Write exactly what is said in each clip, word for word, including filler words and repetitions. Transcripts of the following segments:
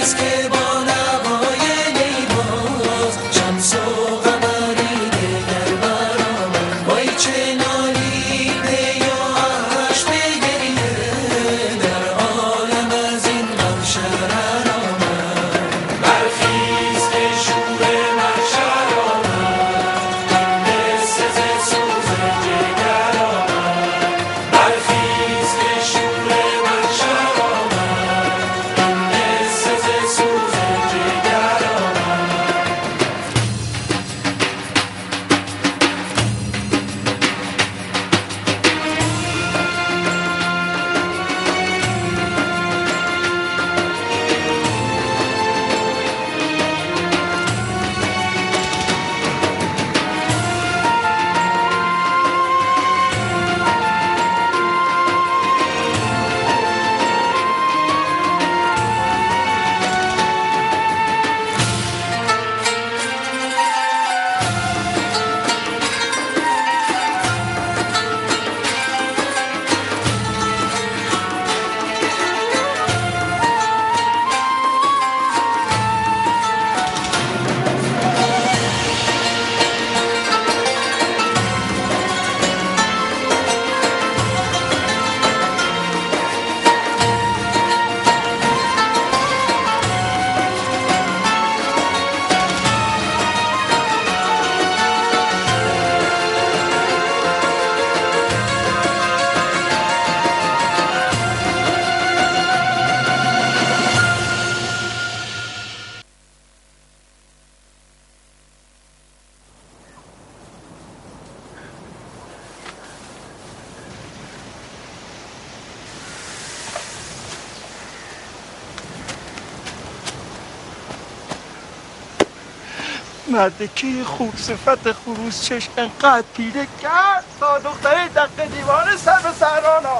مردکی خوب صفت خروس چشم انقدر پیله کرد تا دختره دقیق دیوانه سر به سهرانا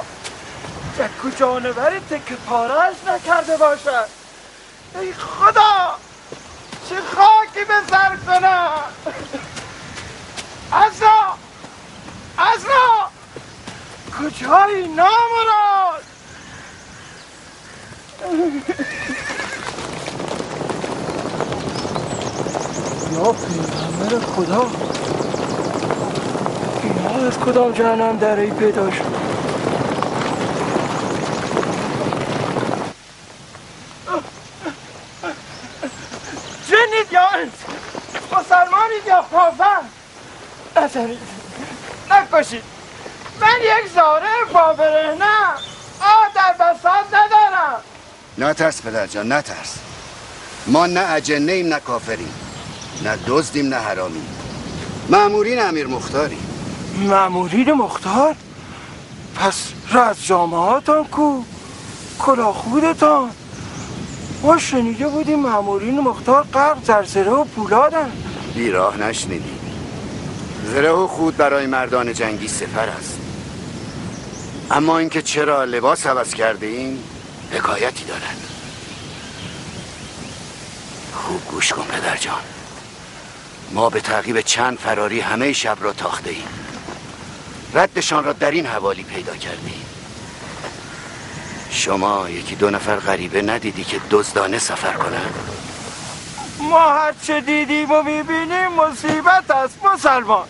یکو جانوری تک پارش نکرده باشد. ای خدا چه خاکی به سر کنم. عزرا عزرا کجایی نامراد؟ یا پیغمبر خدا، اینا از کدام جهنم دره‌ای پیدا شد؟ جنید یا انس، مسلمانید یا کافر؟ نزنید، نکشید. من یک زاره بابرهنم، آه در بساط ندارم. نترس پدر جان، نترس. ما نه اجنه ایم نه کافریم، نه دزدیم نه حرامیم. مأمورین امیر مختاری. مأمورین مختار؟ پس رز جامعاتان کو؟ کلاه خودتان؟ ما شنیده بودیم مأمورین مختار غرق در زره و پولادن. بیراه نشنیدی. زره و خود برای مردان جنگی سپر است، اما اینکه چرا لباس عوض کرده این حکایتی دارد. خوب گوش کن پدر جان، ما به تعقیب چند فراری همه شب را تاخته ایم. ردشان را در این حوالی پیدا کرده ایم. شما یکی دو نفر غریبه ندیدی که دزدانه سفر کنند؟ ما هر چه دیدیم و میبینیم مصیبت است مسلمان.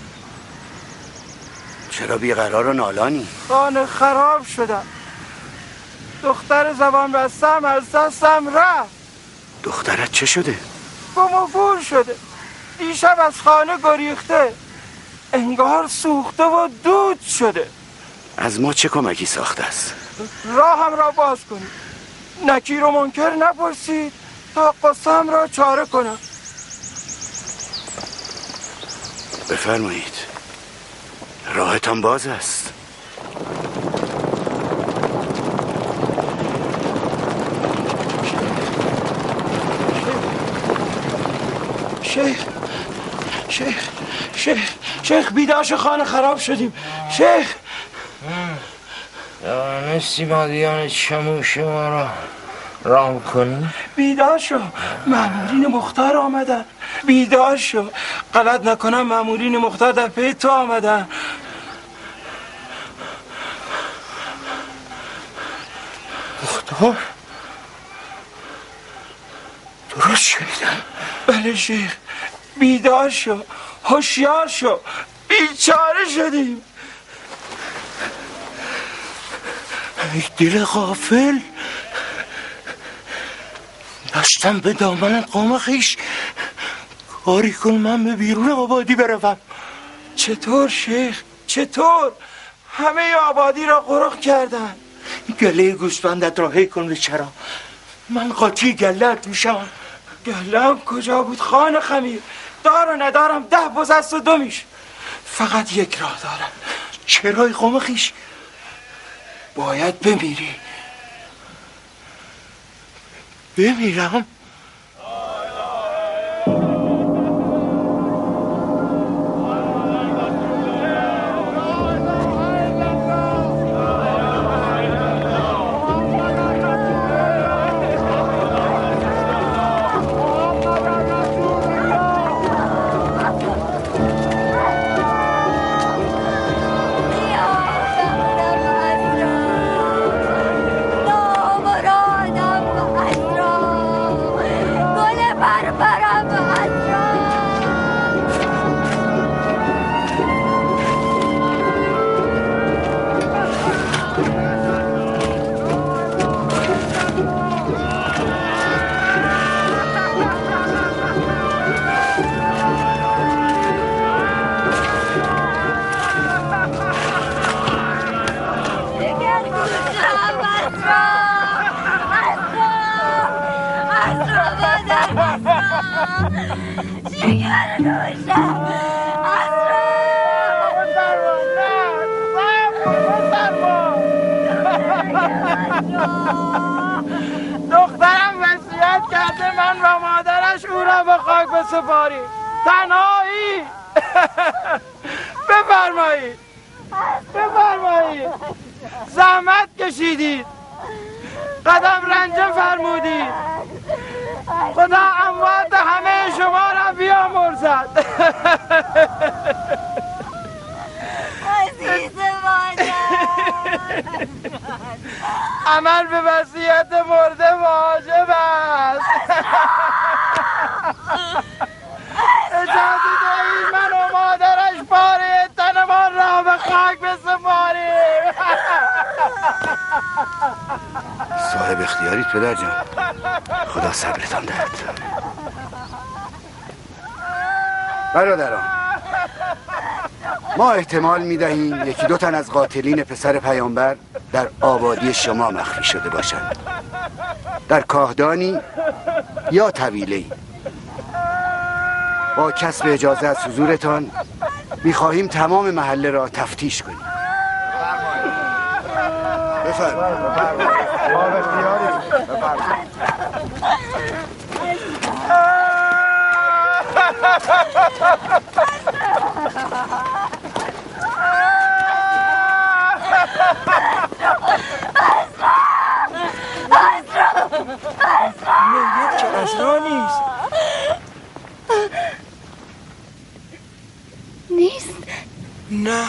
چرا بیقرار و نالانی؟ خانه خراب شدم، دختر زبان بستم از دستم رفت. دخترت چه شده؟ گم شده، دیشب از خانه گریخته، انگار سوخته و دود شده. از ما چه کمکی ساخته است؟ راهم را باز کنید، نکیر و منکر نپرسید تا قصم را چاره کنم. بفرمایید، راهتان باز است. شیخ شیخ شیخ شیخ بیداش خانه خراب شدیم. شیخ دانستی مادیان چموش ما را رام کنی؟ بیدار شو، مأمورین مختار آمدن. بیدار شو، غلط نکنم مأمورین مختار در پی تو آمدن. مختار؟ درست شنیدم؟ بله شیخ، بیدار شو، هوشیار شو، بیچاره شدیم. ای دل غافل، داشتم به دامن قوم خیش کاری کن من به بیرون آبادی بروم. چطور شیخ؟ چطور؟ همه آبادی را غرق کردن. گله گوسفندت را هی کن به چرا، من قاطی گله‌ات میشم. گله‌ام کجا بود خان خمیر؟ دار و ندارم ده بز است و دو میش. فقط یک راه دارم. چرای قوم خیش؟ باید بمیری. بمیرم؟ دخترم وصیت کرده من و مادرش او را به خاک بسپاریم. تنهایی. بفرمایید بفرمایید. زحمت کشیدید، قدم رنجه فرمودید. خدا اموات همه شما را بیامرزد. عزیز مادر، عمل به وصیت مرده واجب است. اجازه دهید من و مادرش پاره تنمان را به خاک بسپاریم. صاحب اختیارید پدر جان، خدا صبرتان دهد. برادران، ما احتمال میدهیم یکی دو تن از قاتلین پسر پیامبر در آبادی شما مخفی شده باشند، در کاهدانی یا طویله‌ای. با کسب اجازه از حضورتان میخواهیم تمام محله را تفتیش کنیم. بفرمایید. میگه که اسرا نیست. نیست؟ نه.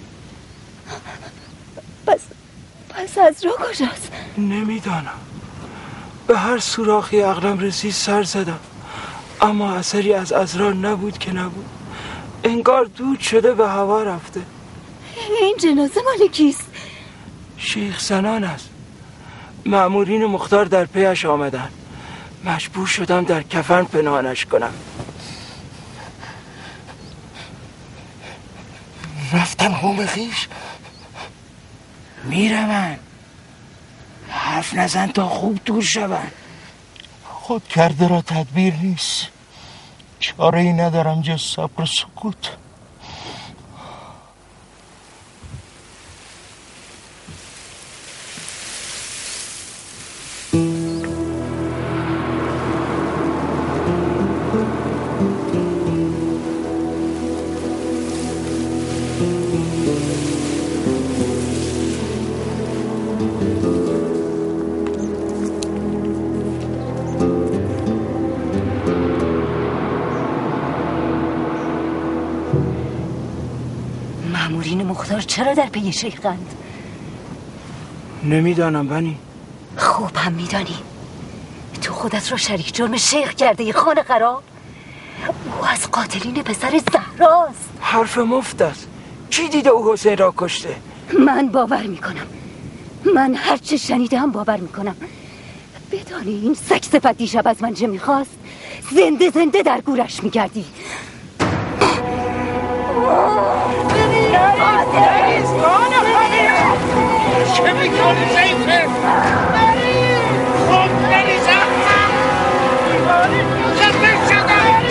پس پس از رو کجاست؟ نمیدانم. به هر سوراخی عقلم رسید سر زدم، اما اثری از عذرا نبود که نبود. انگار دود شده به هوا رفته. این جنازه مال کیست؟ شیخ زنان است. مأمورین مختار در پیش آمدن. مجبور شدم در کفن پنهانش کنم. رفتن قوم خیش؟ میروند. حرف نزن تا خوب دور شوند. خود کرده را تدبیر نیست. چاره ای ندارم جز صبر و سکوت. مأمورین مختار چرا در پی شیخند؟ نمیدانم بنی. خوب هم میدانی. تو خودت رو شریک جرم شیخ کرده ای خانه خراب. او از قاتلین پسر زهراست. حرف مفت است. کی دیده او حسین را کشته؟ من باور میکنم. من هرچه شنیدم باور میکنم. بدانی این سگ صفت دیشب از من چه میخواست؟ زنده زنده در گورش میگردی. چه میکنی زیفه؟ خود نریزم خفه شدم.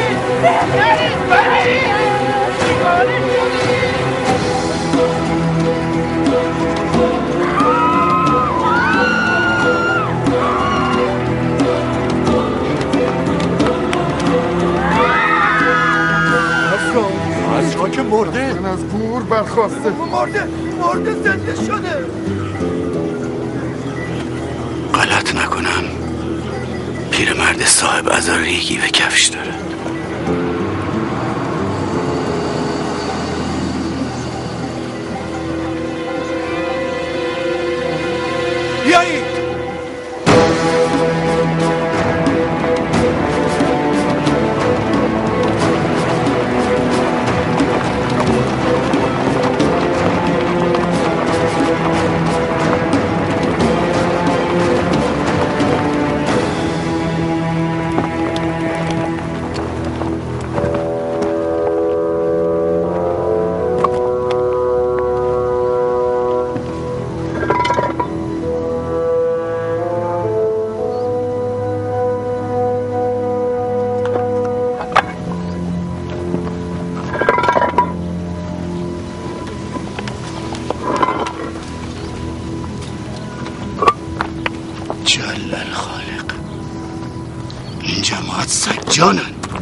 اسرا که مرده. من از گور برخواسته. مرده مرده زنده شده. غلط نکنم پیرمرد صاحب از ریگی به کفش داره. بیایید. جانن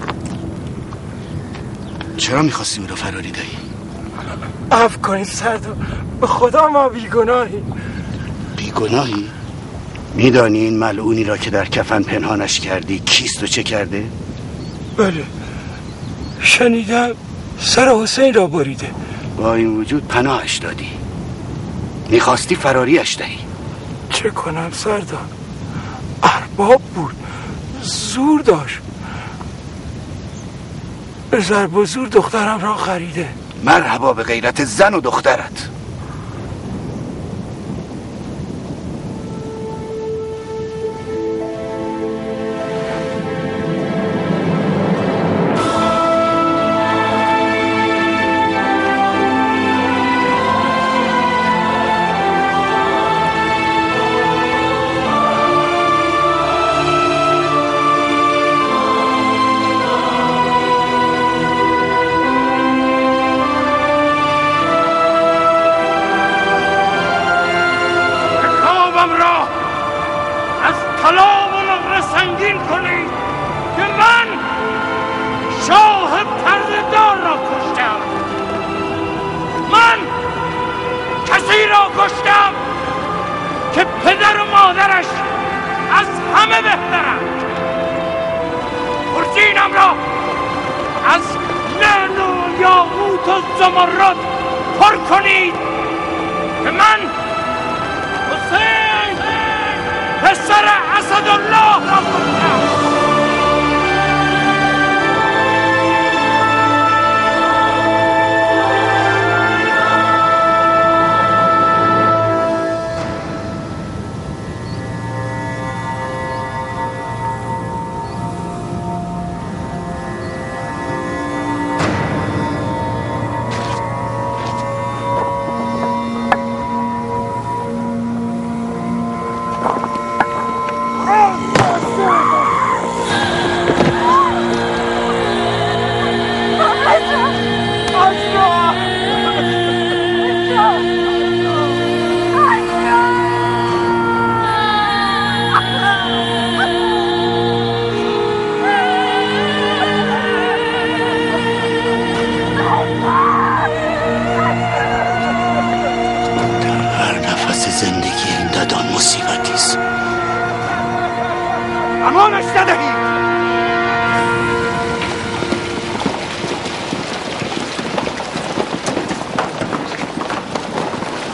چرا میخواستی او رو فراری دهی؟ عفو کنید سردار، به خدا ما بیگناهیم. بیگناهی؟ میدانی این ملعونی را که در کفن پنهانش کردی کیست و چه کرده؟ بله شنیدم سر حسین را بریده. با این وجود پناهش دادی، میخواستی فراریش دهی. چه کنم سردار، ارباب بود، زور داشت، به ضرب و زور دخترم را خریده. مرحبا به غیرت زن و دخترت.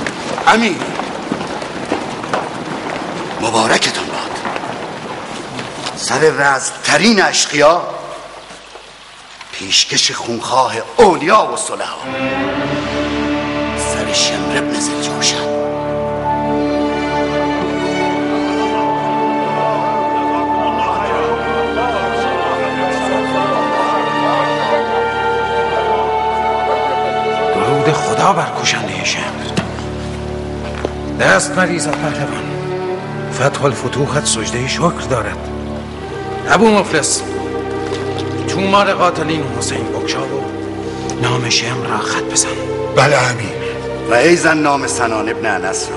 امیر مبارکتون باد. سر رزم‌ترین اشقیا، پیشکش خونخواه اولیا و صلحا، سر شمر ابن ذوالجوشن. درود خدا بر کشنده شمر. دست مریزد پهلوان، فتح الفتوحت سجده شکر دارد. ابو مفلس، تومار قاتلین حسین بکشا و نام شمر را خط بزن. بله امیر. و ایزن نام سنان ابن انس را.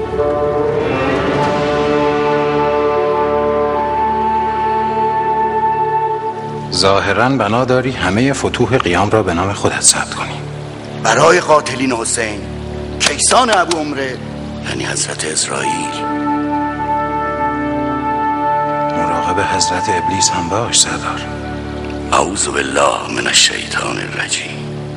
ظاهراً بنا داری همه فتوح قیام را به نام خودت ثبت کنی. برای قاتلین حسین، کیسان ابو عمره یعنی حضرت اسرائیل. مراقب حضرت ابلیس هم باش سردار. اعوذ بالله من الشیطان الرجیم.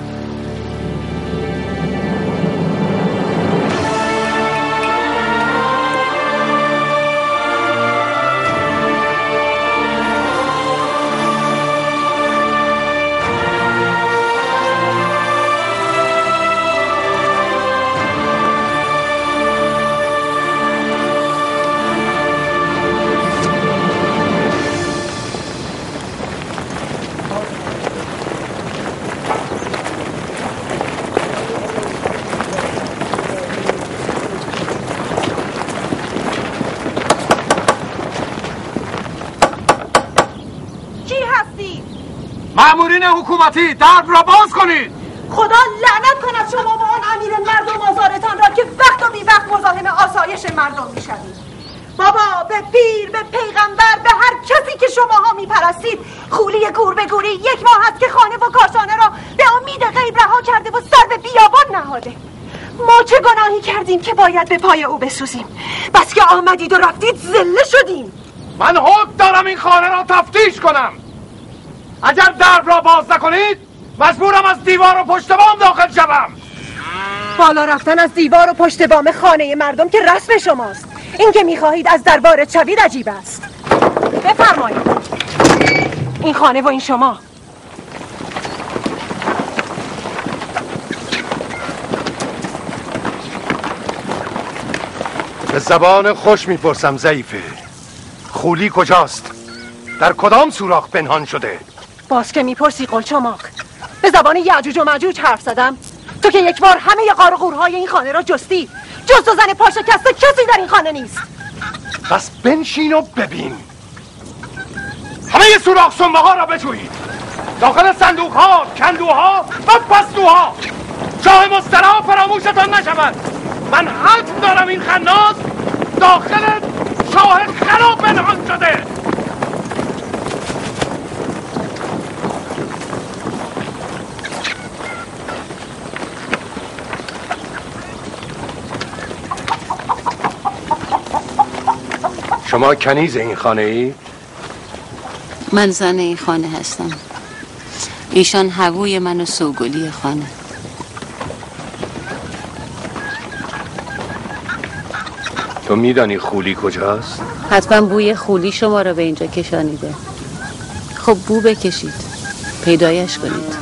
مامورین حکومتی، درب را باز کنید. خدا لعنت کند شما و آن امیر مردم آزارتان را که وقت و بی وقت مزاحم آسایش مردم میشوید. بابا به پیر، به پیغمبر، به هر کسی که شماها میپرستید، خولی گور به گوری یک ماه است که خانه و کاشانه را به امید غیب رها کرده و سر به بیابان نهاده. ما چه گناهی کردیم که باید به پای او بسوزیم؟ بس که آمدید و رفتید ذله شدیم. من حکم دارم این خانه را تفتیش کنم. اگر درب را باز نکنید مجبورم از دیوار و پشت بام داخل شوم. بالا رفتن از دیوار و پشت بام خانه مردم که رسم شماست. این که میخواهید از دربار شوید عجیب است. بفرمایید. این خانه و این شما. به زبان خوش میپرسم ضعیفه، خولی کجاست؟ در کدام سوراخ پنهان شده؟ باز که میپرسی قلچماق، به زبان یعجوج و ماجوج حرف زدم؟ تو که یک بار همه قار و قورهای این خانه را جستی، جز تو زن پاشکسته کسی در این خانه نیست. بس بنشین و ببین. همه سوراخ سنبه ها را بجویید، داخل صندوق ها، کندوها و پستوها. شاه مسترا فراموشتان نشود. من حکم دارم این خناس داخل شاه خراب پنهان شده. شما کنیز این خانه ای؟ من زن این خانه هستم. ایشان هووی من و سوگلی خانه. تو میدانی خولی کجاست؟ حتما بوی خولی شما را به اینجا کشانیده. خب بو بکشید، پیدایش کنید.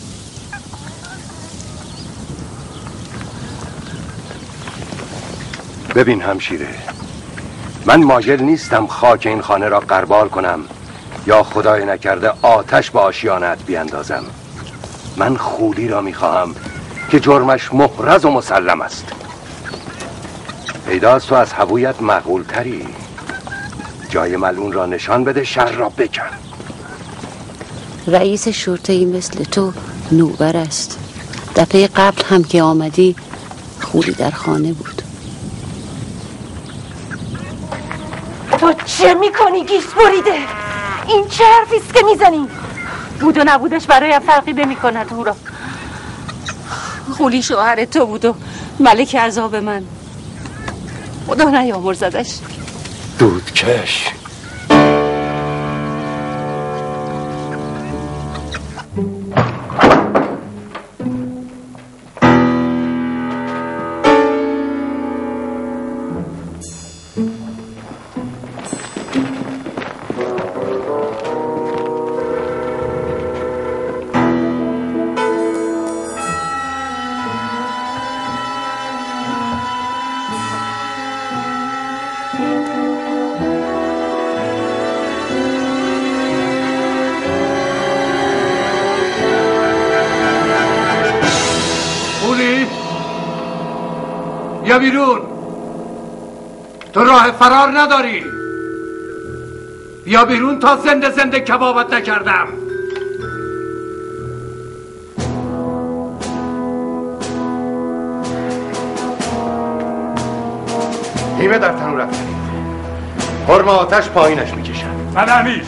ببین همشیره، من مایل نیستم خاک این خانه را غربال کنم یا خدای نکرده آتش به آشیانت بیاندازم. من خولی را میخواهم که جرمش محرز و مسلم است. پیداست تو از هویت معقول تری. جای ملعون را نشان بده، شر را بکن. رئیس شرطه‌ای مثل تو نوبر است. دفعه قبل هم که آمدی خولی در خانه بود. تو چه میکنی گیس بریده؟ این چه حرفیست که میزنی؟ بود و نبودش برایم فرقی نمی کند هورا. خولی شوهر تو بود و ملک عذاب من. خدا نیامرزدش. دودکش. بیا بیرون. تو راه فرار نداری. بیا بیرون تا زنده زنده کبابت نکردم. هیمه در تنور افکنید. حرم آتش پایینش میکشن. من امیر.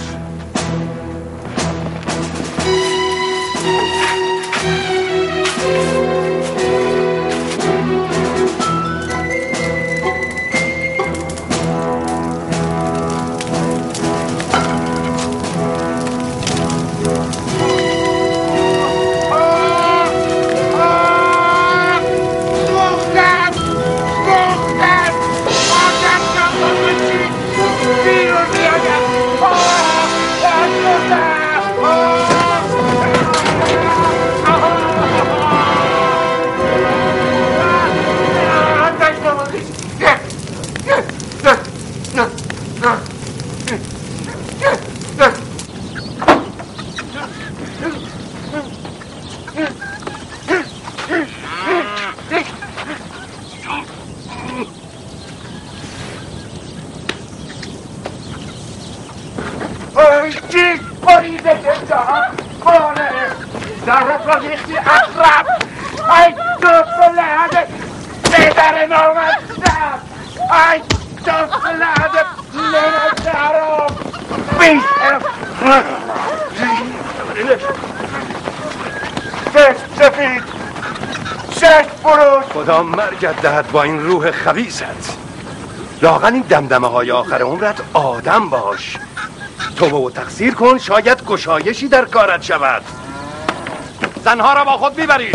خدا مرگت دهد با این روح خبیثت. لااقل این دمدمه های آخر عمرت آدم باش. توبه و تقصیر کن، شاید گشایشی در کارت شود. زنها را با خود میبرید.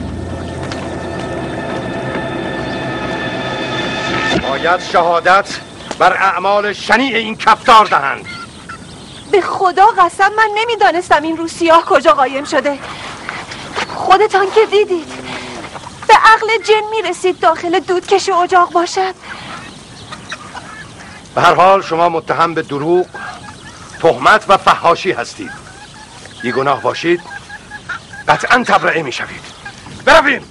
باید شهادت بر اعمال شنیع این کفتار دهند. به خدا قسم من نمیدانستم این روسیاه کجا قایم شده. خودتان که دیدید. به عقل جن میرسید داخل دودکش اجاق باشد. به هر حال شما متهم به دروغ، تهمت و فحاشی هستید. بیگناه باشید قطعا تبرئه میشوید. برویم.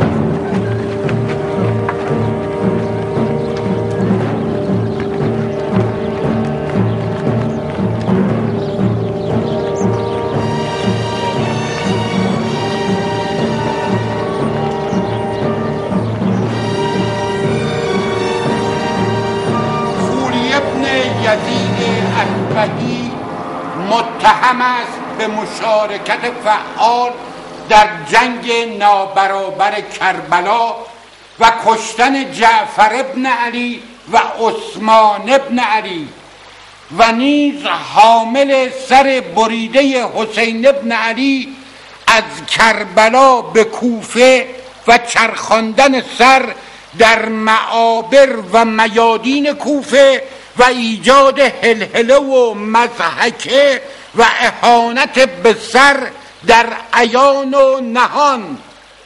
متهم است به مشارکت فعال در جنگ نابرابر کربلا و کشتن جعفر ابن علی و عثمان ابن علی و نیز حامل سر بریده حسین ابن علی از کربلا به کوفه و چرخاندن سر در معابر و میادین کوفه و ایجاد هلهله و مضحکه و اهانت به سر در عیان و نهان.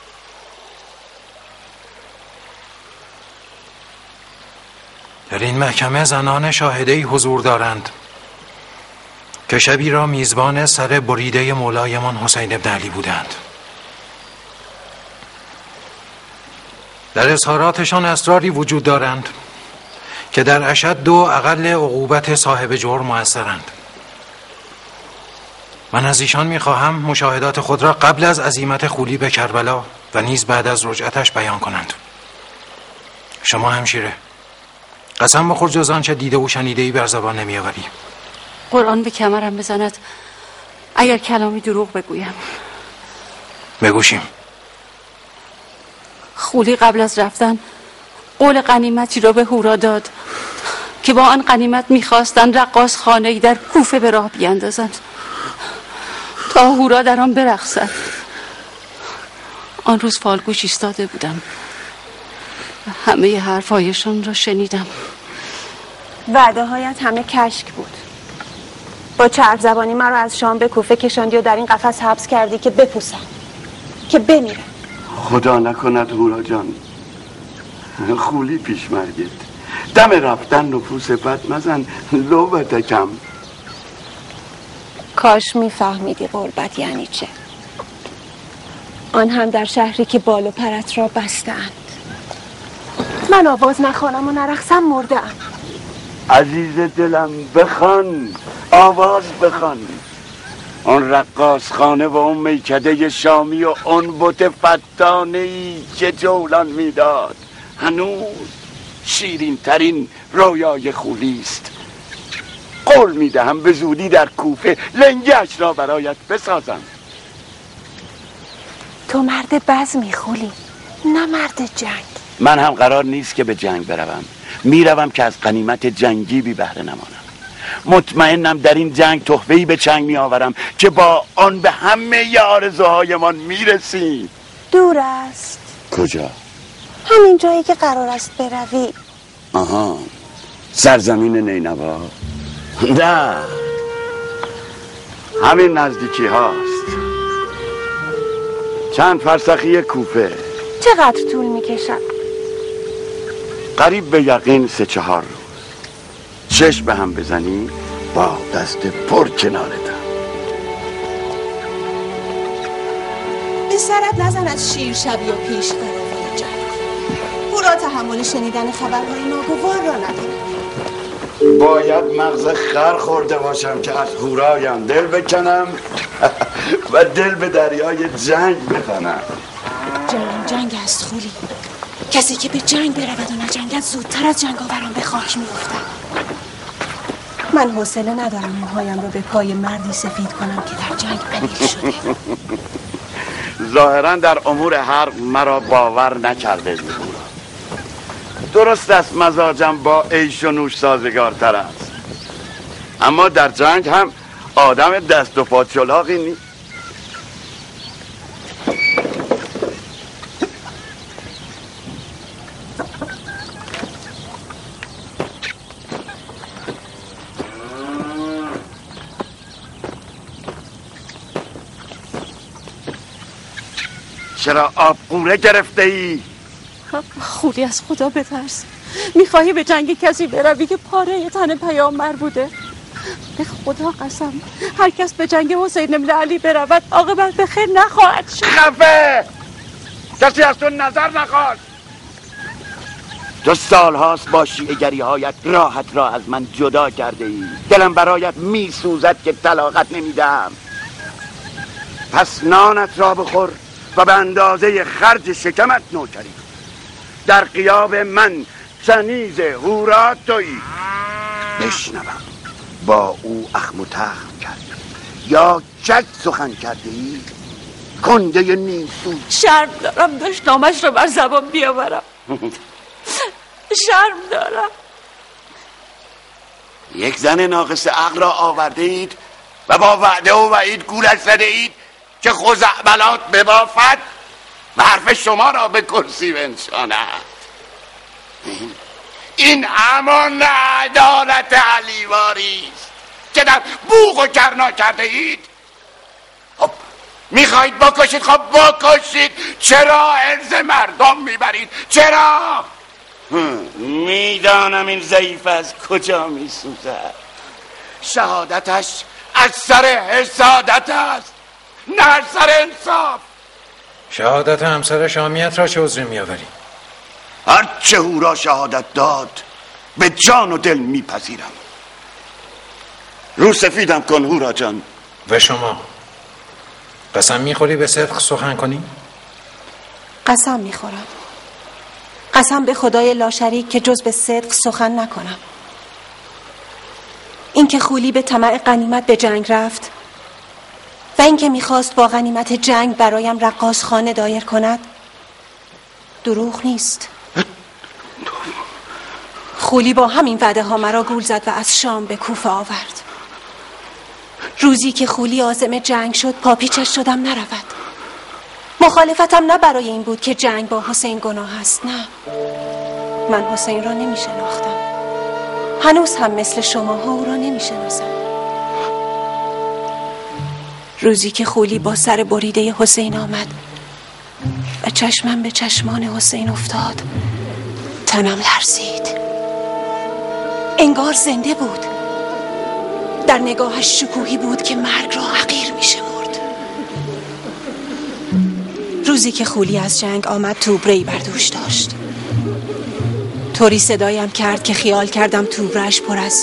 در این محکمه زنان شاهده‌ای حضور دارند که شبی را میزبان سر بریده مولایمان حسین ابن علی بودند. در اظهاراتشان اسراری وجود دارند که در اشد و اقل عقوبت صاحب جرم مؤثرند. من از ایشان میخواهم مشاهدات خود را قبل از عزیمت خولی به کربلا و نیز بعد از رجعتش بیان کنند. شما همشیره قسم بخور جز آنچه دیده و شنیده‌ای بر زبان نمیآوری. قرآن به کمرم بزند اگر کلامی دروغ بگویم. بگوشیم. خولی قبل از رفتن قول غنیمتی را به هورا داد که با آن غنیمت میخواستند رقاص خانه‌ای در کوفه به راه بیاندازند تا هورا در آن برقصد. آن روز فالگوش ایستاده بودم و همه حرفایشان را شنیدم. وعده هایت همه کشک بود. با چرب زبانی مرا از شام به کوفه کشاندی و در این قفس حبس کردی که بپوسم، که بمیرم. خدا نکند هورا جان، خولی پیش مرگت. دم رفتن نفوس بد مزن لوبتکم. کاش میفهمیدی غربت یعنی چه. آن هم در شهری که بال و پرت را بستند. من آواز نخوانم و نرقصم مردم. عزیز دلم بخوان، آواز بخوان. اون رقاص خانه و اون میکده شامی و اون بت فتانه‌ای که جولان میداد هنوز شیرین ترین رویای خولیست. قول میدهم به زودی در کوفه لنگش را برایت بسازم. تو مرد بزمی خولی، نه مرد جنگ. من هم قرار نیست که به جنگ بروم، میروم که از غنیمت جنگی بی بهره نمانم. مطمئنم در این جنگ تحفه‌ای به چنگ می آورم که با آن به همه آرزوهایمان میرسیم. دور است. کجا؟ همین جایی که قرار است بروی. آها، سرزمین نینوا؟ نه، همین نزدیکی هاست، چند فرسخی کوفه. چقدر طول میکشد؟ قریب به یقین سه چهار روز. چشم به هم بزنی با دست پر کنارتم. به سرت نزند شیر شبی و پیش قرار جنگ. هورا تحمل شنیدن خبرهای ناگوار را ندارد. باید مغز خر خورده باشم که از هورایم دل بکنم و دل به دریای جنگ بزنم. جنگ جنگ است خولی. کسی که به جنگ برود و نجنگد زودتر از جنگاوران به خاک میافتد. من حوصله ندارم موهایم را به پای مردی سفید کنم که در جنگ قلیل شده. ظاهرا در امور حرب مرا باور نکرده ای. درست است مزاجم با عیش و نوش سازگارتر است، اما در جنگ هم آدم دست و پا چلاقی نیست. چرا آب قوره گرفته ای؟ خولی از خدا بترس. میخواهی به جنگ کسی بروی که پاره تن پیامبر بوده؟ به خدا قسم هر کس به جنگ حسین بن علی برود عاقبت به خیر نخواهد شد. خفه! کسی از تو نظر نخواست. تو سال هاست با شیعه‌گری هایت راحت را از من جدا کرده ای. دلم برایت میسوزد که طلاقت نمیدم. پس نانت را بخور و به اندازه خرج شکمت نوکری. در غیاب من کنیز هورا تویی. بشنوم با او اخم و تخم کردی یا چک سخن کرده ای؟ کنده نیسو. شرم دارم دشنامش رو بر زبان بیاورم. شرم دارم. یک زن ناقص عقل را آورده اید و با وعده و وعید گولش زده اید که خزعبلات ببافد و حرف شما را به کرسی بنشاند. این همان عدالت علیواری است که در بوق و کرنا کرده اید. خب میخواهید بکشید، خب بکشید. چرا عرض مردم میبرید؟ چرا؟ میدانم این ضعیف از کجا میسوزد. شهادتش از سر حسادت است، نه از سر انصاف. شهادت همسر شامیت را چه عذری میآوری؟ هر چه او را شهادت داد به جان و دل میپذیرم. رو سفیدم کن هورا جان. و شما قسم میخوری به صدق سخن کنی؟ قسم میخورم. قسم به خدای لاشریک که جز به صدق سخن نکنم. اینکه خولی به طمع غنیمت به جنگ رفت و اینکه میخواست با غنیمت جنگ برایم رقاص خانه دایر کند دروغ نیست. خولی با همین وعده ها مرا گول زد و از شام به کوفه آورد. روزی که خولی عازم جنگ شد پاپیچش شدم نرود. مخالفتم نه برای این بود که جنگ با حسین گناه است، نه. من حسین را نمی شناختم. هنوز هم مثل شماها او را نمی شناسم. روزی که خولی با سر بریده حسین آمد و چشمم به چشمان حسین افتاد تنم لرزید. انگار زنده بود. در نگاهش شکوهی بود که مرگ را حقیر می شمرد. روزی که خولی از جنگ آمد توبره‌ای بر دوش داشت. طوری صدایم کرد که خیال کردم توبرش پر از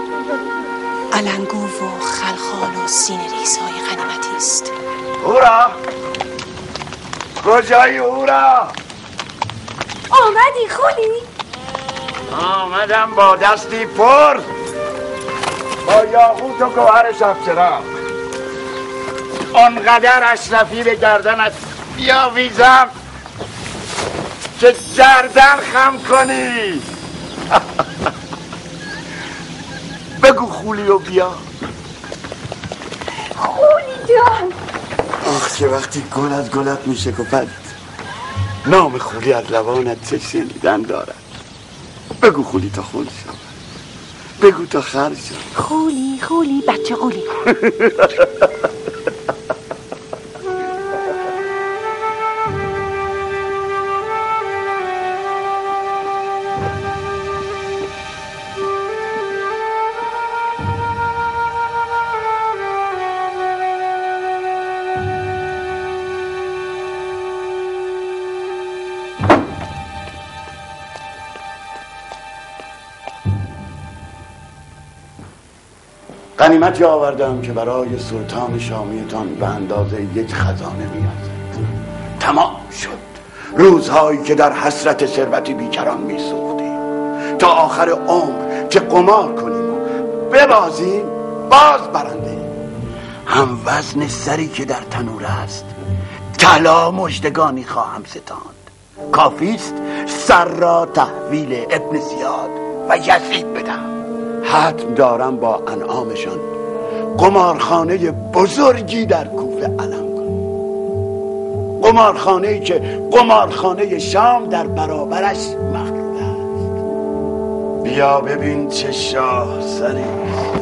علنگو و خلخال و سینه ریزهای غنیمتی است. هورا کجایی هورا؟ آمدی خولی؟ آمدم با دستی پر با یاقوت و گوهر شبچراغ، آنقدر اشرفی به گردنت بیاویزم که گردن خم کنی. بگو خولی و بیا. خولی جان. آخ که وقتی گل از گلت میشه کفت نام خولی از لبانت چه شنیدن دارد. بگو خولی تا خون شد، بگو تا خر شد. خولی خولی بچه خولی. غنیمتی آوردم که برای سلطان شامیتان به اندازه یک خزانه می‌ارزد. تمام شد روزهایی که در حسرت ثروت بیکران می‌سوختیم تا آخر عمر که قمار کنیم و ببازیم باز برنده. هم وزن سری که در تنور است طلا مژدگانی خواهم ستاند. کافیست سر را تحویل ابن زیاد و یزید بدم. حتم دارم با انعامشان قمارخانه بزرگی در کوفه علم کنم، قمارخانه‌ای که قمارخانه شام در برابرش مخلوط است. بیا ببین چه شاه سری است.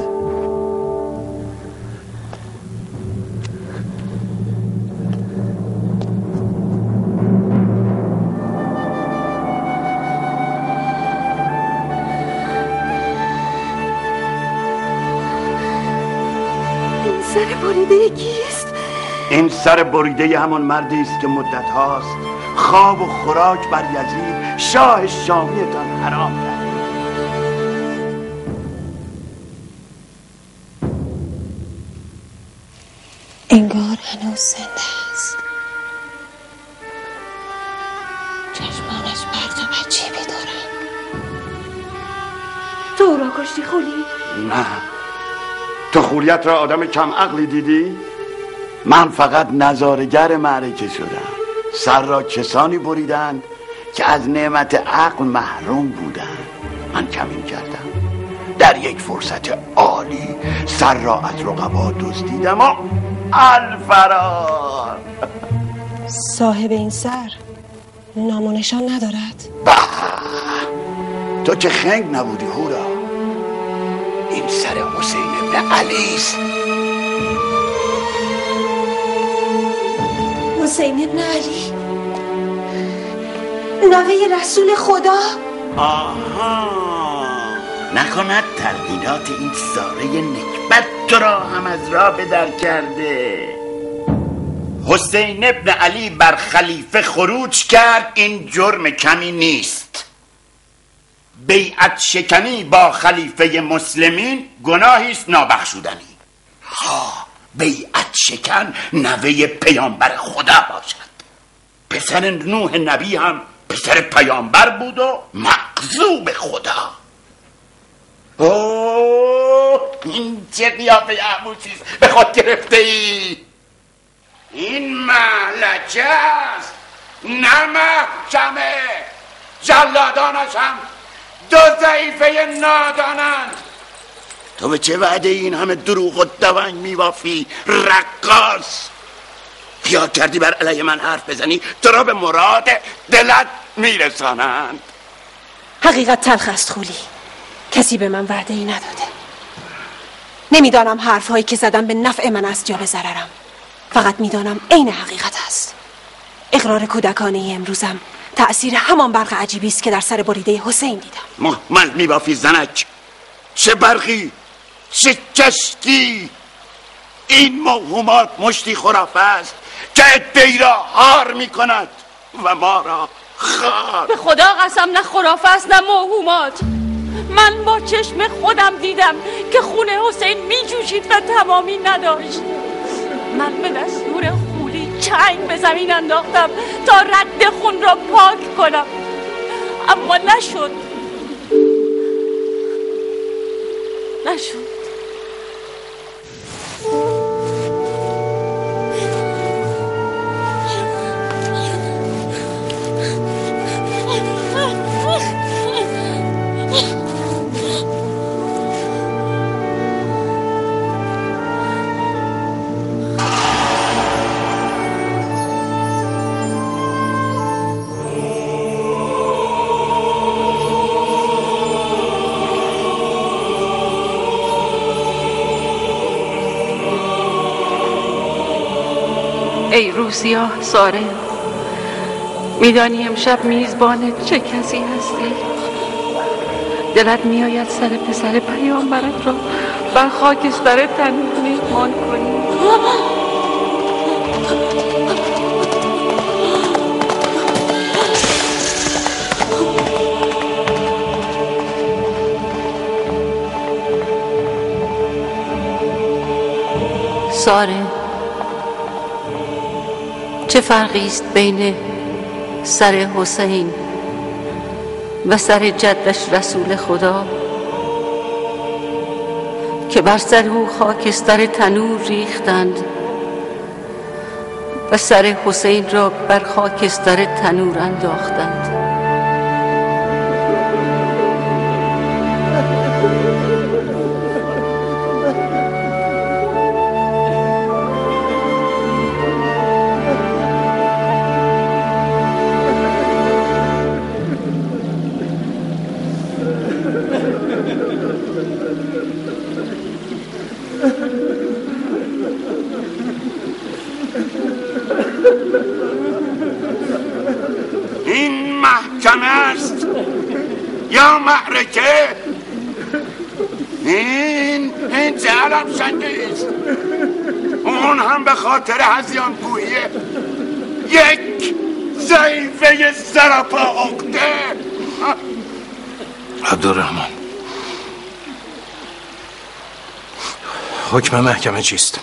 سر بریده کیست؟ این سر بریده همان مردی است که مدت هاست خواب و خوراک بر یزید شاه شامیتان حرام کرد. انگار هنوز زنده است. چشمانش برق عجیبی دارن. تو او را کشتی خولی؟ نه، تو خولیت را آدم کم عقلی دیدی؟ من فقط نظارگر معرکه شدم. سر را کسانی بریدند که از نعمت عقل محروم بودند. من کمین کردم، در یک فرصت عالی سر را از رقبا دزدیدم و الفرار. صاحب این سر نام و نشان ندارد؟ به، تو که خنگ نبودی هورا. این سر حسین ابن علی است. حسین ابن علی نوه رسول خدا؟ آها، نکند تردیدات این ساره نکبت تو را هم از راه بدر کرده. حسین ابن علی بر خلیفه خروج کرد، این جرم کمی نیست. بیعت شکنی با خلیفه مسلمین گناهی است نابخشودنی. ها، بیعت شکن نوه پیامبر خدا باشد. پسر نوح نبی هم پسر پیامبر بود و مغضوب خدا. اوه، این چه قیافه عبوسی است به خود گرفته ای. این مهلکه است، نه محکمه. جلادانش هم دو ضعیفه نادانند. تو به چه وعده این همه دروغ و دونگ میوافی رقاص؟ خیال کردی بر علیه من حرف بزنی تو را به مراد دلت میرسانند؟ حقیقت تلخ است خولی، کسی به من وعده ای نداده. نمیدانم حرف هایی که زدم به نفع من است یا به ضررم. فقط میدانم عین حقیقت است. اقرار کودکانه امروزم تأثیر همان برق عجیبی است که در سر بریده حسین دیدم. محمل میبافی زنک. چه برقی، چه کشتی. این موهومات مشتی خرافه است که ادعی را هار میکند و ما را خار. به خدا قسم نه خرافه است نه موهومات. من با چشم خودم دیدم که خون حسین می جوشید و تمامی نداشت. من به دستور خولی چنگ به زمین انداختم تا رد خون را پاک کنم، اما نشد نشد. ای روسیا ساره، میدانی امشب میزبان چه کسی هستی؟ دلت میآید سر پسر پیامبرت را بر خاکستر تنور میهمان کنی. ساره، چه فرقی است بین سر حسین و سر جدش رسول خدا که بر سر او خاکستر تنور ریختند و سر حسین را بر خاکستر تنور انداختند؟ یا معرکه؟ این این چه علم شنگی است؟ اون هم به خاطر هزیان گویی یک ضعیفه سرپا عقده. عبدالرحمن، حکم محکمه چیست؟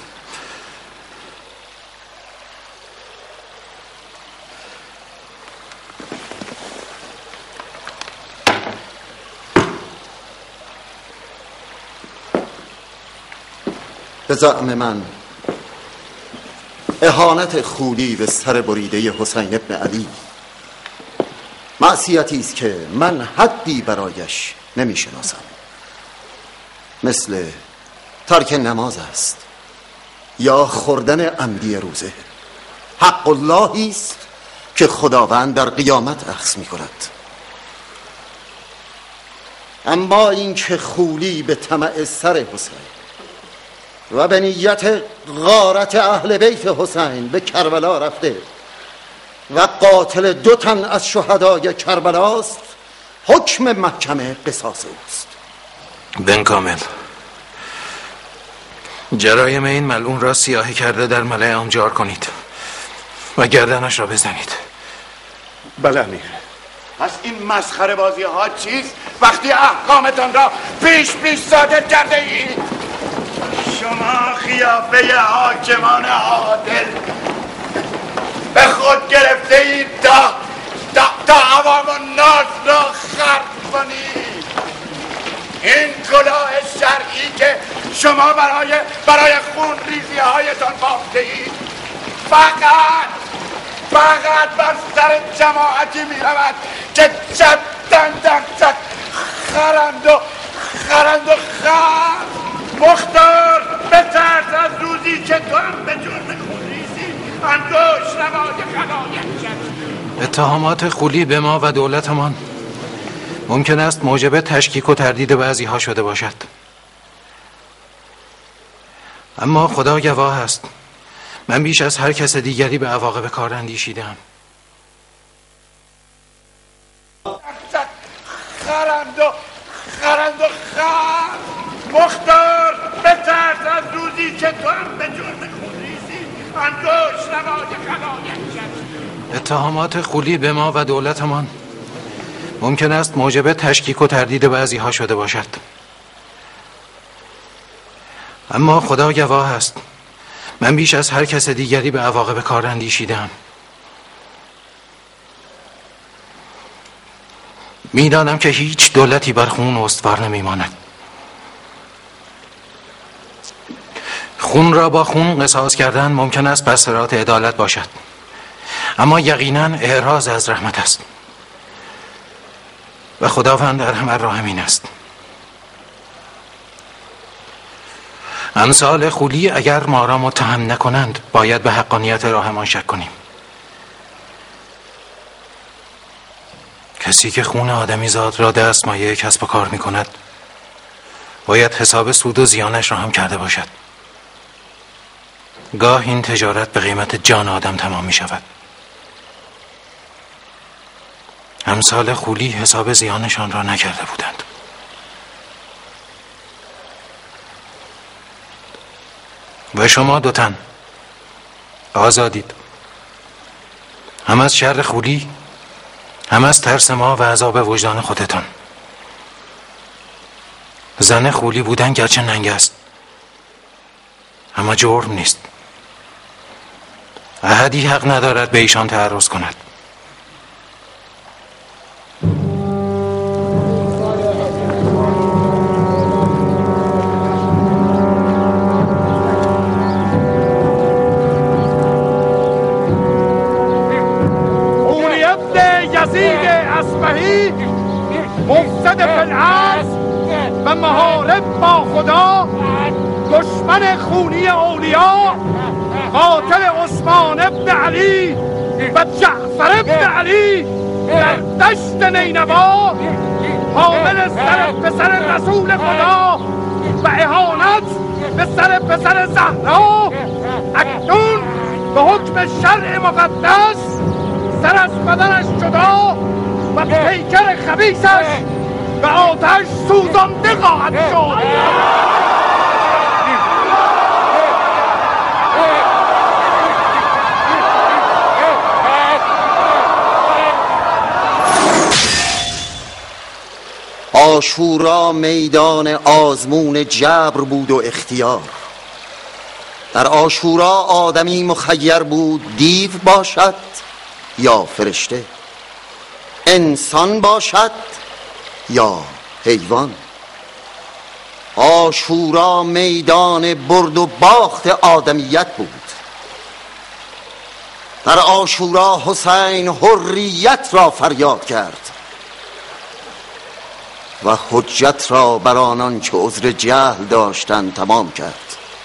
به زعم من اهانت خولی به سر بریده حسین ابن علی معصیتی است که من حدی برایش نمی شناسم. مثل ترک نماز است یا خوردن عمدی روزه. حق اللهی است که خداوند در قیامت اخذ می کند. اما این که خولی به طمع سر حسین و به نیت غارت اهل بیت حسین به کربلا رفته و قاتل دو تن از شهدای کربلاست، حکم محکمه قصاص اوست. بن کامل، جرایم این ملعون را سیاهی کرده در ملأ عام جار کنید و گردنش را بزنید. بله امیر. پس این مسخره بازی ها چیست وقتی احکامتان را پیش پیش صادر کرده اید؟ شما خیافه حاکمان عادل به خود گرفته اید تا تا, تا عوام الناس را خرد کنید. این کلاه شرعی که شما برای برای خون ریزی هایتان بافته اید فقط فقط بر سر جماعتی می رود که جدن دقت خرند و خرند و خرد. مختار بترس از روزی که تو هم به جرم خونریزی انگوش نمای خلایق شد. اتهامات خولی به ما و دولتمان ممکن است موجب تشکیک و تردید بعضی ها شده باشد، اما خدا گواه است من بیش از هر کس دیگری به عواقب کار اندیشیدم. خرند و خرند و خرد. مختار بترس از روزی که تو هم به جرم خونریزی انگوش نمای خلایق شد. اتهامات خولی به ما و دولتمان ممکن است موجب تشکیک و تردید بعضی ها شده باشد، اما خدا گواه است من بیش از هر کس دیگری به عواقب کار اندیشیدم. میدانم که هیچ دولتی بر خون استوار نمیماند. خون را با خون قصاص کردن ممکن است بسرات عدالت باشد، اما یقینا اعراض از رحمت است و خداوند ارحم الراحمین است. امثال خولی اگر ما را متهم نکنند باید به حقانیت راهمان شک کنیم. کسی که خون آدمی زاد را دستمایه کسب و کار می کند باید حساب سود و زیانش را هم کرده باشد. گاه این تجارت به قیمت جان آدم تمام می شود. امثال خولی حساب زیانشان را نکرده بودند. و شما دو تن آزادید، هم از شر خولی هم از ترس ما و عذاب وجدان خودتان. زن خولی بودن گرچه ننگ است اما جرم نیست. احدی حق ندارد به ایشان تعرض کند. مفسد فی الارض و محارب با خدا، دشمن خونی اولیا، قاتل عثمان ابن علی و جعفر ابن علی در دشت نینوا، حامل سر پسر رسول خدا و اهانت به سر پسر زهرا، اکنون به حکم شرع مقدس سر از بدنش جدا و پیکر خبیثش به آتش سوزانده خواهد شد. عاشورا میدان آزمون جبر بود و اختیار. در عاشورا آدمی مخیر بود دیو باشد یا فرشته، انسان باشد یا حیوان. عاشورا میدان برد و باخت آدمیت بود. در عاشورا حسین حریت را فریاد کرد و حجت را بر آنان که عذر جهل داشتند تمام کرد.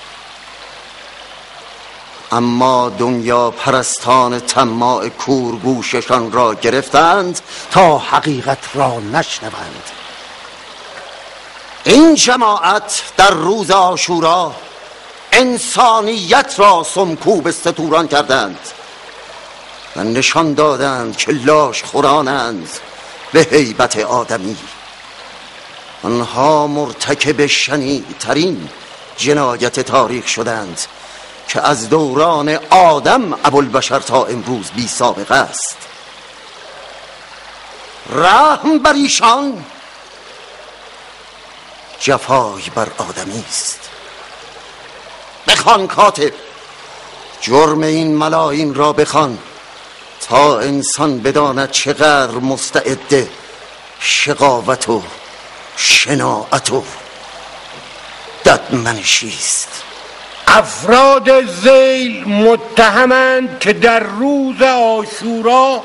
اما دنیا پرستان طماع کورگوششان را گرفتند تا حقیقت را نشنوند. این جماعت در روز عاشورا انسانیت را سمکوب استتوران کردند و نشان دادند که لاش خورانند به هیبت آدمی. آنها مرتکب شنیع‌ترین جنایت تاریخ شدند که از دوران آدم ابوالبشر تا امروز بی سابقه است. رحم بر ایشان جفای بر آدمی است. بخوان کاتب، جرم این ملاعین را بخوان تا انسان بداند چقدر مستعد شقاوت و شناعت و ددمنشی است. افراد ذیل متهمند که در روز عاشورا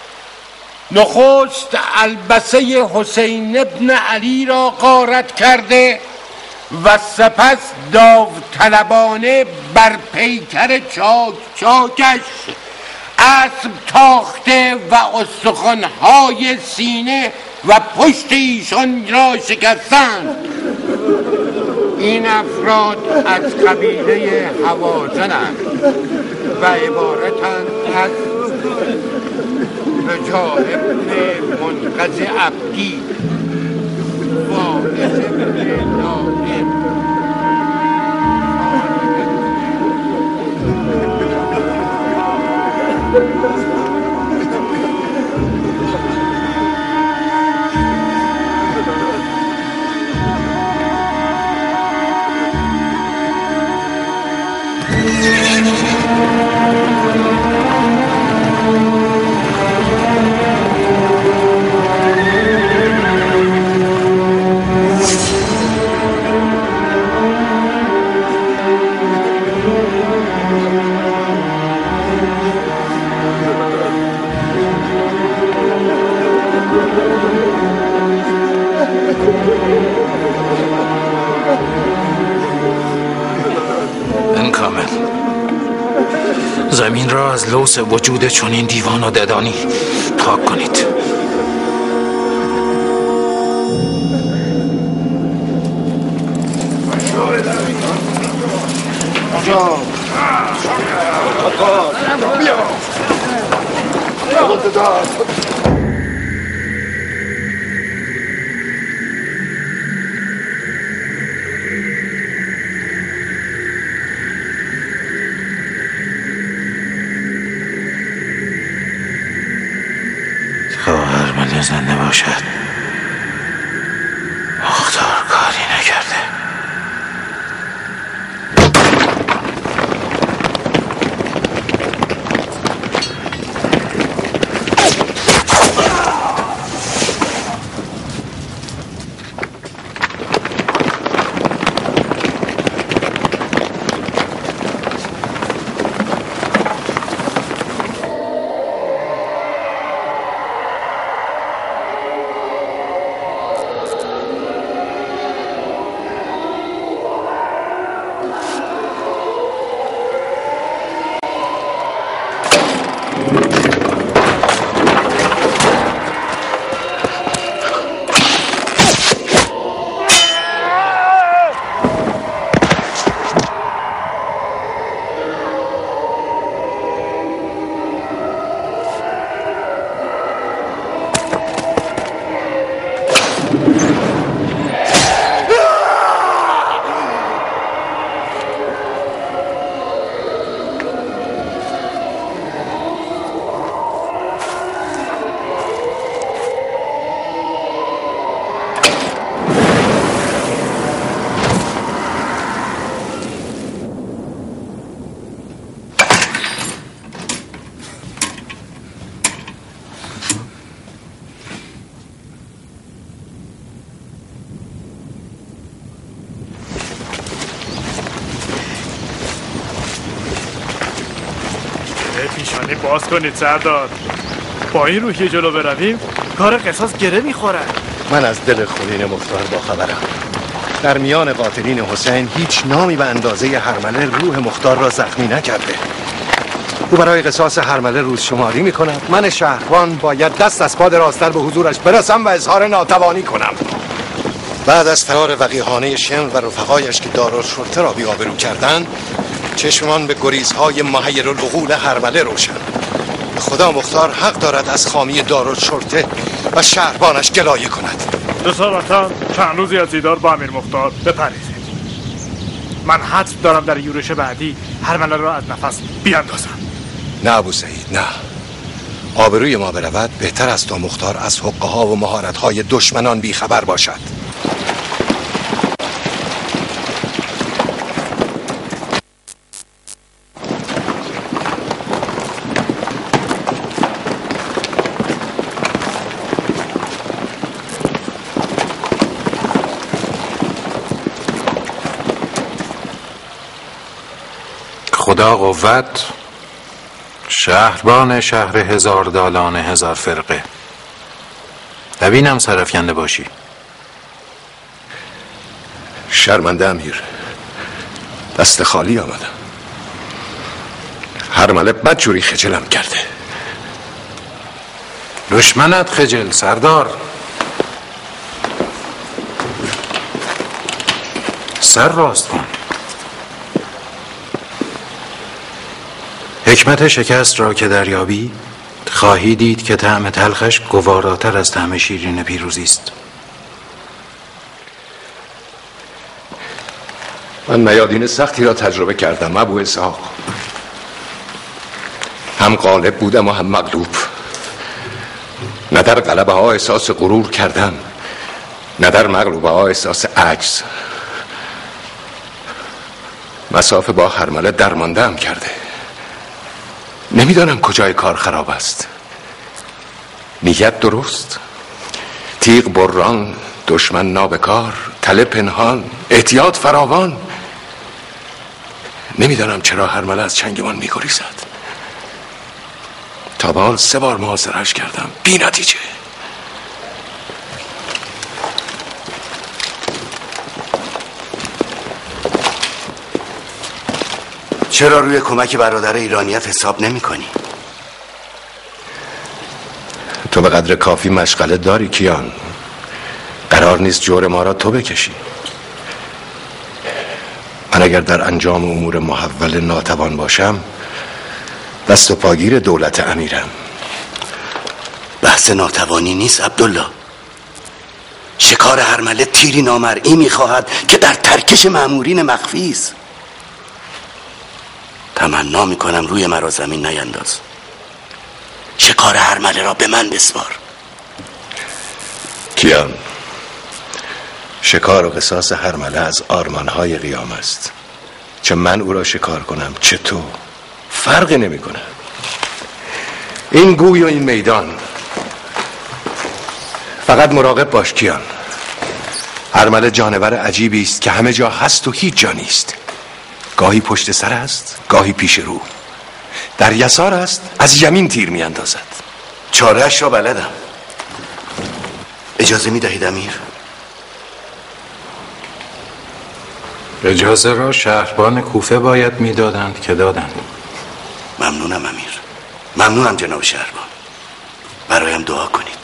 نخست البسه حسین ابن علی را غارت کرده و سپس داوطلبانه بر پیکر چاک چاکش اسب تاخته و استخوان‌های سینه و پشت ایشان را شکستند. این افراد از قبیله حوازنند و عبارتند از رجاء ابن منقذ عبدی، واعظ ابن نائم، زمین را از لوث وجود چنین دیوان و ددانی پاک کنید. هرمله زنده باشد، مختار کاری نکرده. پیشانی باز کنید سردار. با این روحیه جلو برویم کار قصاص گره میخوره. من از دل خونین مختار با خبرم. در میان قاتلین حسین هیچ نامی به اندازه هرمله روح مختار را زخمی نکرده. او برای قصاص هرمله روز شماری میکند. من شهروان باید دست از پا درازتر به حضورش برسم و اظهار ناتوانی کنم. بعد از فرار وقیحانه شمر و رفقایش که دارالشرطه را بی‌آبرو کردند، چشمان به گریزهای محیرالعقول هرمله روشن. به خدا مختار حق دارد از خامی دارالشرطه و شهربانش گلایه کند. رسالتاً چند روزی از دیدار با امیر مختار بپریزید. من حتم دارم در یورش بعدی هرمله را از نفس بیاندازم. نه ابو سعید، نه. آبروی ما برود بهتر است تا مختار از حقه ها و مهارت های دشمنان بیخبر باشد. خدا قوت، شهربان شهر هزار دالان هزار فرقه. ببینم سرفکنده باشی. شرمنده امیر، دست خالی آمدم. هرمله بدجوری خجلم کرده. دشمنت خجل سردار. سر راست کن. حکمت شکست را که دریابی خواهی دید که طعم تلخش گواراتر از طعم شیرین پیروزی است. من میادین سختی را تجربه کردم ابو اسحاق. هم غالب بودم و هم مغلوب. نه در غلبه ها احساس غرور کردم، نه در مغلوبه ها احساس عجز. مسافه با هرمله درمانده هم کرده. نمیدانم کجای کار خراب است. نیت درست، تیغ بران، دشمن نابکار، تله پنهان، احتیاط فراوان. نمیدانم چرا هرمله از چنگمان میگریزد. تا به حال سه بار محاصره‌اش کردم، بی نتیجه. چرا روی کمک برادر ایرانیت حساب نمی کنی؟ تو به قدر کافی مشغله داری کیان. قرار نیست جور ما را تو بکشی. من اگر در انجام امور محول ناتوان باشم، دست و پاگیر دولت امیرم. بحث ناتوانی نیست عبدالله. شکار هرمله تیری نامرئی میخواهد که در ترکش مأمورین مخفی است. تمنا میکنم روی مرا زمین نینداز. شکار هرمله را به من بسپار. کیان، شکار و قصاص هرمله از آرمانهای قیام است. چه من او را شکار کنم چه تو، فرقی نمی کنه. این گوی و این میدان. فقط مراقب باش کیان. هرمله جانور عجیبی است که همه جا هست و هیچ جا نیست. گاهی پشت سر است، گاهی پیش رو. در یسار است، از یمین تیر می اندازد. چاره‌اش را بلدم. اجازه می دهید امیر؟ اجازه را شهربان کوفه باید میدادند که دادند. ممنونم امیر. ممنونم جناب شهربان. برایم دعا کنید.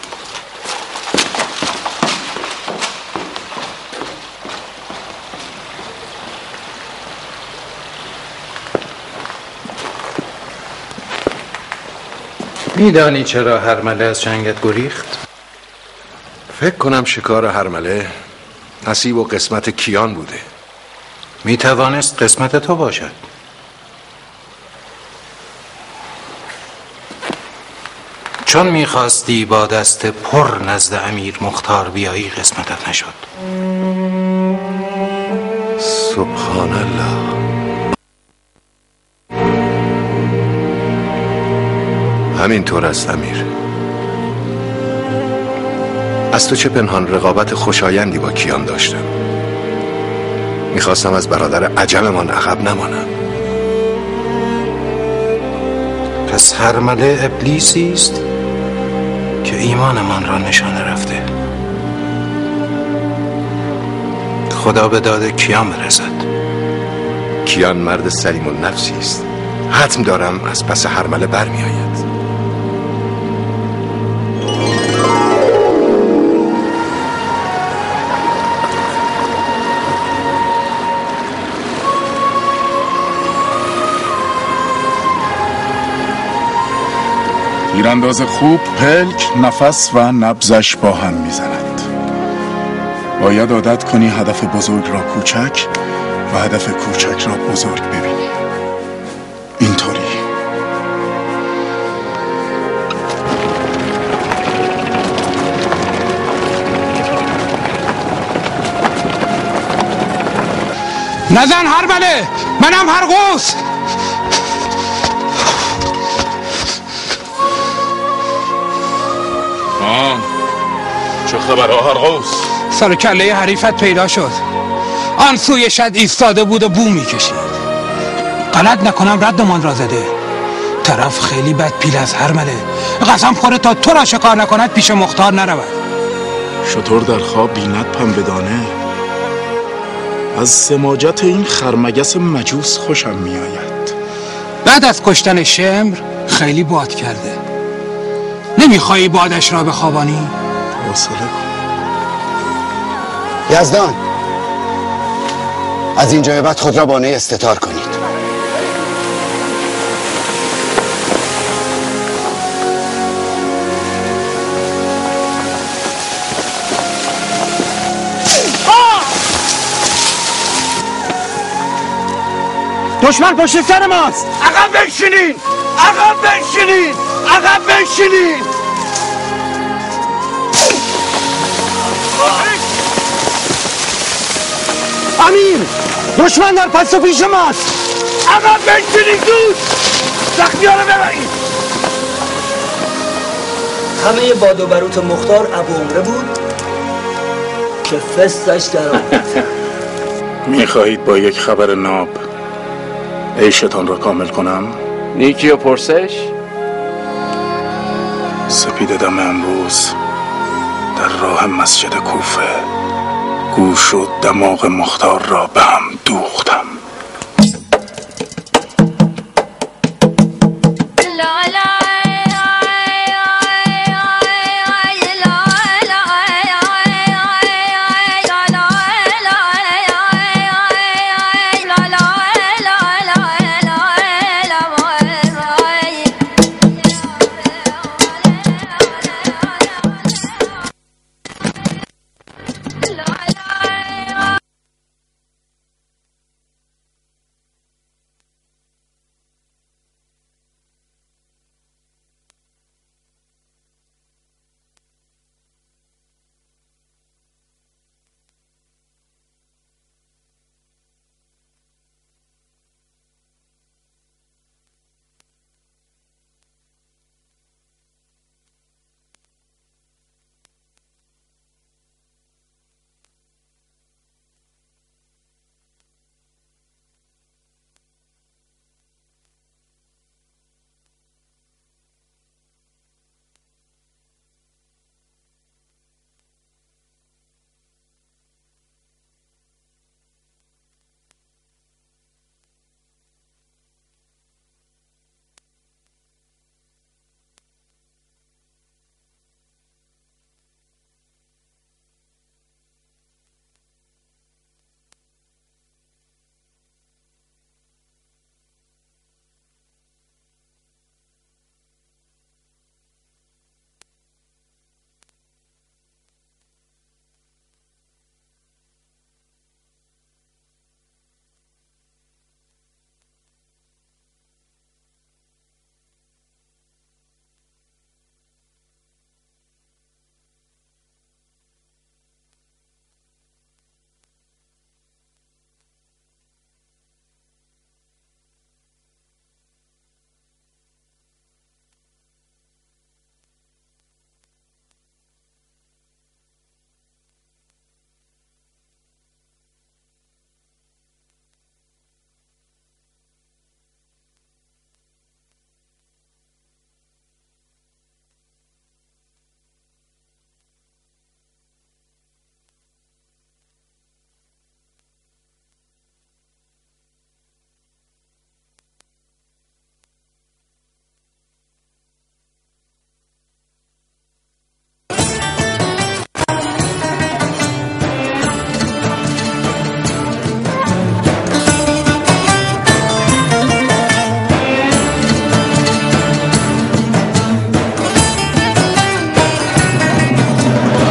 میدانی چرا هرمله از جنگت گریخت؟ فکر کنم شکار هرمله نصیب و قسمت کیان بوده. میتوانست قسمت تو باشد. چون میخواستی با دست پر نزد امیر مختار بیایی قسمتت نشد. سبحان الله. همین طور است امیر. از تو چه پنهان رقابت خوشایندی با کیان داشتم. میخواستم از برادر عجممان عقب نمانم. پس هرمله ابلیسی است که ایمانمان را نشانه رفته. خدا به داد کیان برسد. کیان مرد سلیم النفسی است. حتم دارم از پس هرمله برمی آید. تیرانداز خوب پلک، نفس و نبضش با هم میزند. باید عادت کنی هدف بزرگ را کوچک و هدف کوچک را بزرگ ببینی. اینطوری. نزن هرمله، منم هرقوس. آه چه خبر هرقوس؟ سر کله حریفت پیدا شد. آن سوی شد ایستاده بود و بو میکشید. غلط نکنم ردمان را زده. طرف خیلی بد پیل از هرمله. قسم خوره تا تو را شکار نکند پیش مختار نرود. شطور در خواب بیند پنبه‌دانه. از سماجت این خرمگس مجوس خوشم میآید. بعد از کشتن شمر خیلی باد کرده. نمیخوایی بادش را بخوابانی؟ حوصله کن. یزدان، از اینجا به بعد خود را بانه استتار کنید. دشمن پشت سر ماست. عقب بنشینین، عقب بنشینین، عقب بنشینین. امیر، دشمن در پس و پیش ماست. اما بنشینید زود، زخمی ها رو ببرید. همه باد و بروت مختار ابو عمره بود که فستش در آمد. میخواهید با یک خبر ناب عیشتان را کامل کنم؟ نیکی و پرسش؟ سپید دم امروز در راه مسجد کوفه گوش و دماغ مختار را به هم دوختم.